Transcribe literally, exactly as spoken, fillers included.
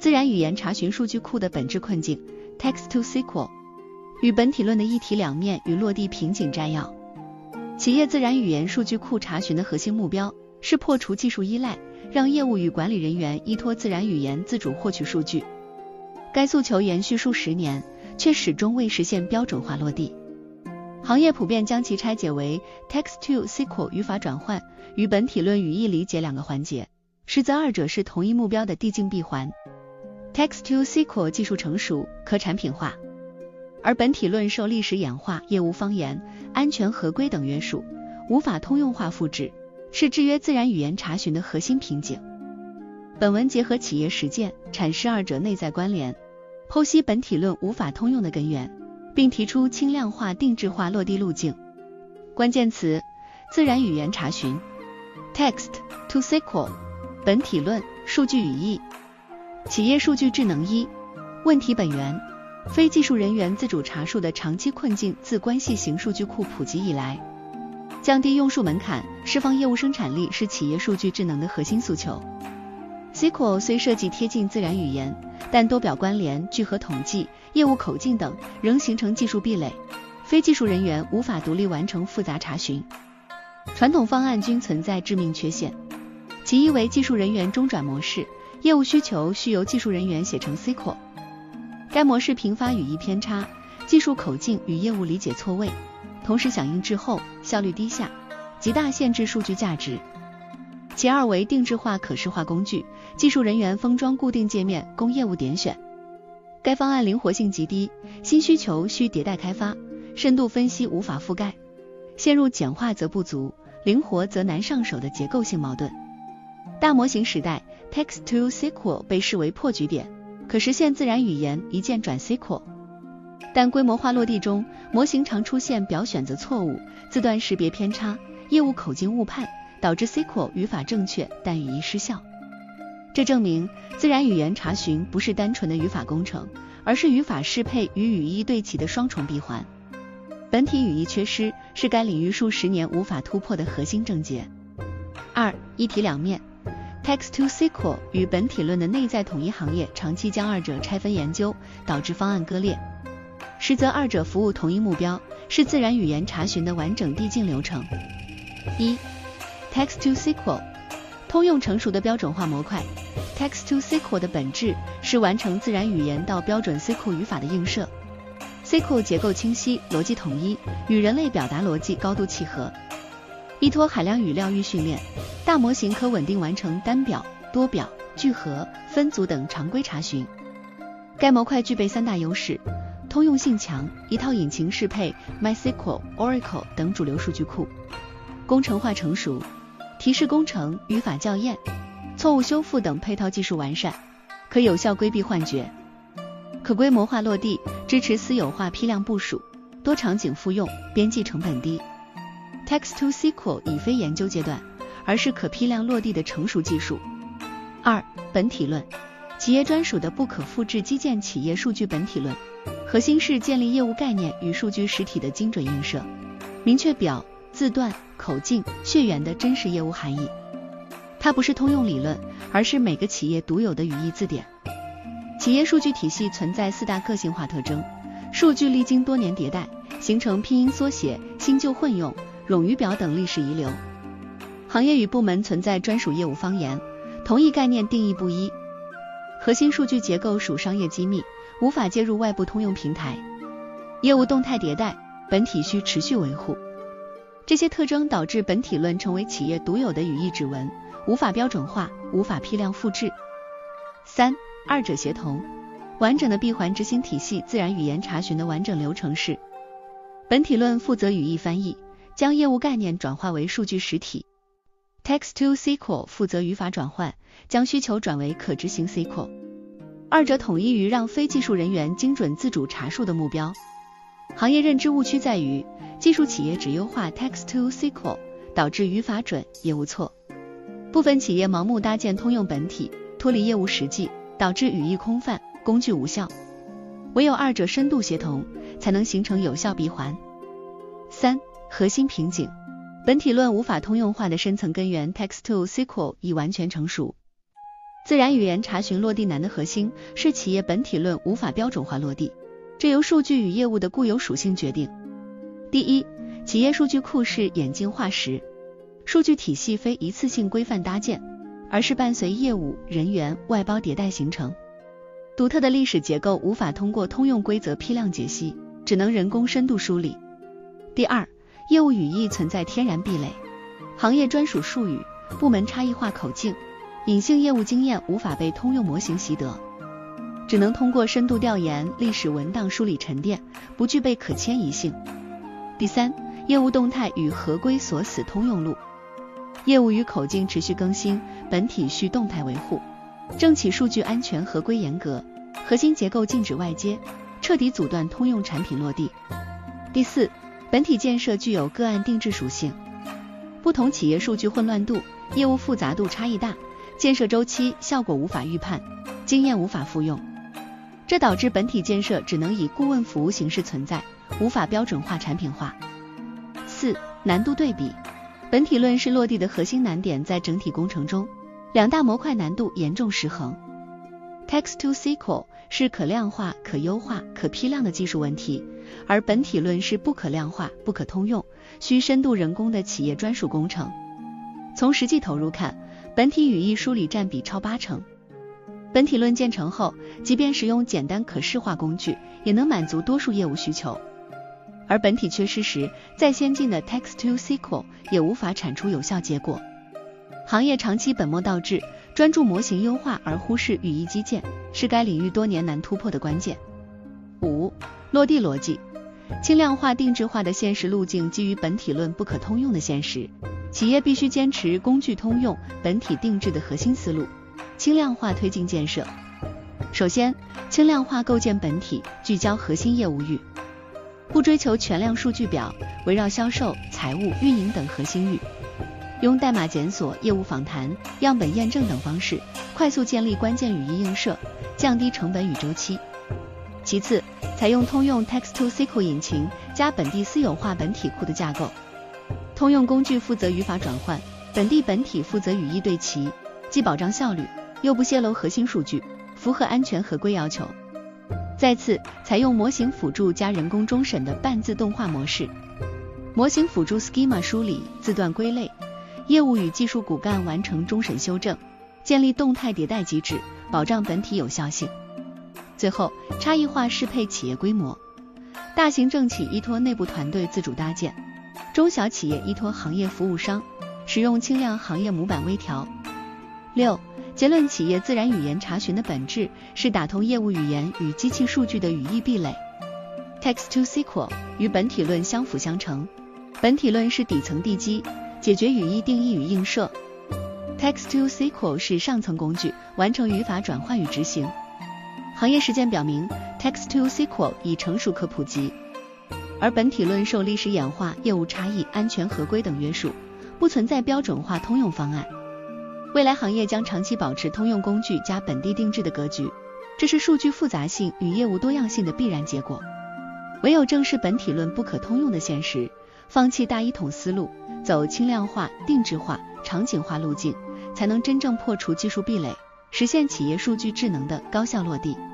自然语言查询数据库的本质困境 Text to S Q L 与本体论的一体两面与落地瓶颈摘要。企业自然语言数据库查询的核心目标是破除技术依赖，让业务与管理人员依托自然语言自主获取数据。该诉求延续数十年，却始终未实现标准化落地。行业普遍将其拆解为 Text to S Q L 语法转换与本体论语义理解两个环节，实则二者是同一目标的递进闭环。Text to S Q L 技术成熟，可产品化，而本体论受历史演化、业务方言、安全合规等约束，无法通用化复制，是制约自然语言查询的核心瓶颈。本文结合企业实践，阐释二者内在关联，剖析本体论无法通用的根源，并提出轻量化、定制化落地路径。关键词：自然语言查询 Text to S Q L 本体论数据语义。企业数据智能一问题本源：非技术人员自主查数的长期困境自关系型数据库普及以来，降低用数门槛，释放业务生产力是企业数据智能的核心诉求。S Q L 虽设计贴近自然语言，但多表关联、聚合统计、业务口径等仍形成技术壁垒，非技术人员无法独立完成复杂查询。传统方案均存在致命缺陷，其一为技术人员中转模式，业务需求需由技术人员写成 S Q L， 该模式频发语义偏差、技术口径与业务理解错位，同时响应滞后，效率低下，极大限制数据价值。其二为定制化可视化工具，技术人员封装固定界面供业务点选，该方案灵活性极低，新需求需迭代开发，深度分析无法覆盖，陷入简化则不足，灵活则难上手的结构性矛盾。大模型时代 Text to S Q L 被视为破局点，可实现自然语言一键转 S Q L， 但规模化落地中，模型常出现表选择错误、字段识别偏差、业务口径误判，导致 S Q L 语法正确但语义失效。这证明自然语言查询不是单纯的语法工程，而是语法适配与语义对齐的双重闭环。本体语义缺失是该领域数十年无法突破的核心症结。二、一体两面 Text to S Q L 与本体论的内在统一，行业长期将二者拆分研究，导致方案割裂，实则二者服务同一目标，是自然语言查询的完整递进流程。一、Text to S Q L 通用成熟的标准化模块。 Text to S Q L 的本质是完成自然语言到标准 S Q L 语法的映射。 S Q L 结构清晰，逻辑统一，与人类表达逻辑高度契合，依托海量语料预训练，大模型可稳定完成单表、多表、聚合、分组等常规查询。该模块具备三大优势：通用性强，一套引擎适配 MySQL、Oracle 等主流数据库；工程化成熟，提示工程、语法校验、错误修复等配套技术完善，可有效规避幻觉；可规模化落地，支持私有化批量部署，多场景复用，边际成本低。Text to S Q L 已非研究阶段，而是可批量落地的成熟技术。二、本体论，企业专属的不可复制基建企业数据本体论，核心是建立业务概念与数据实体的精准映射，明确表、字段、口径、血缘的真实业务含义。它不是通用理论，而是每个企业独有的语义字典。企业数据体系存在四大个性化特征，数据历经多年迭代，形成拼音缩写、新旧混用、冗余表等历史遗留。行业与部门存在专属业务方言，同一概念定义不一。核心数据结构属商业机密，无法接入外部通用平台。业务动态迭代，本体需持续维护。这些特征导致本体论成为企业独有的语义指纹，无法标准化，无法批量复制。三、二者协同，完整的闭环执行体系。自然语言查询的完整流程是：本体论负责语义翻译，将业务概念转化为数据实体； Text to S Q L 负责语法转换，将需求转为可执行 S Q L。 二者统一于让非技术人员精准自主查数的目标。行业认知误区在于，技术企业只优化 Text to S Q L， 导致语法准，业务错；部分企业盲目搭建通用本体，脱离业务实际，导致语义空泛，工具无效。唯有二者深度协同，才能形成有效闭环。三、核心瓶颈，本体论无法通用化的深层根源 Text to S Q L 已完全成熟。 自然语言查询落地难的核心是企业本体论无法标准化落地，这由数据与业务的固有属性决定。第一，企业数据库是演进化石，数据体系非一次性规范搭建，而是伴随业务、人员、外包迭代形成。独特的历史结构无法通过通用规则批量解析，只能人工深度梳理。第二，业务语义存在天然壁垒，行业专属术语、部门差异化口径、隐性业务经验无法被通用模型习得，只能通过深度调研、历史文档梳理沉淀，不具备可迁移性。第三，业务动态与合规锁死通用路，业务与口径持续更新，本体需动态维护，政企数据安全合规严格，核心结构禁止外接，彻底阻断通用产品落地。第四，本体建设具有个案定制属性，不同企业数据混乱度、业务复杂度差异大，建设周期、效果无法预判，经验无法复用，这导致本体建设只能以顾问服务形式存在，无法标准化产品化。四、难度对比，本体论是落地的核心难点，在整体工程中，两大模块难度严重失衡。Text to S Q L 是可量化、可优化、可批量的技术问题，而本体论是不可量化、不可通用，需深度人工的企业专属工程。从实际投入看，本体语义梳理占比超八成。本体论建成后，即便使用简单可视化工具，也能满足多数业务需求。而本体缺失时，再先进的 Text to S Q L 也无法产出有效结果。行业长期本末倒置，专注模型优化而忽视语义基建，是该领域多年难突破的关键。五、落地逻辑，轻量化定制化的现实路径基于本体论不可通用的现实，企业必须坚持工具通用、本体定制的核心思路，轻量化推进建设。首先，轻量化构建本体，聚焦核心业务域，不追求全量数据表，围绕销售、财务、运营等核心域，用代码检索、业务访谈、样本验证等方式，快速建立关键语义映射，降低成本与周期。其次，采用通用 Text to S Q L 引擎加本地私有化本体库的架构，通用工具负责语法转换，本地本体负责语义对齐，既保障效率，又不泄露核心数据，符合安全合规要求。再次，采用模型辅助加人工终审的半自动化模式，模型辅助 schema 梳理、字段归类，业务与技术骨干完成终审修正，建立动态迭代机制，保障本体有效性。最后，差异化适配企业规模，大型政企依托内部团队自主搭建，中小企业依托行业服务商，使用轻量行业模板微调。六、结论，企业自然语言查询的本质是打通业务语言与机器数据的语义壁垒。Text to S Q L 与本体论相辅相成，本体论是底层地基，解决语义定义与映射。Text to S Q L 是上层工具，完成语法转换与执行。行业实践表明 ，Text to S Q L 已成熟可普及，而本体论受历史演化、业务差异、安全合规等约束，不存在标准化通用方案。未来行业将长期保持通用工具加本地定制的格局，这是数据复杂性与业务多样性的必然结果。唯有正视本体论不可通用的现实，放弃大一统思路，走轻量化、定制化、场景化路径，才能真正破除技术壁垒，实现企业数据智能的高效落地。